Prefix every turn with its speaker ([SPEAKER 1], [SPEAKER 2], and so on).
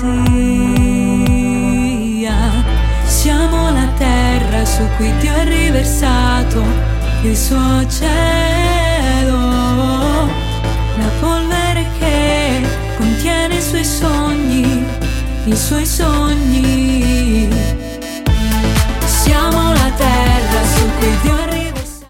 [SPEAKER 1] Siamo la terra su cui Dio ha riversato il suo cielo, la polvere che contiene i suoi sogni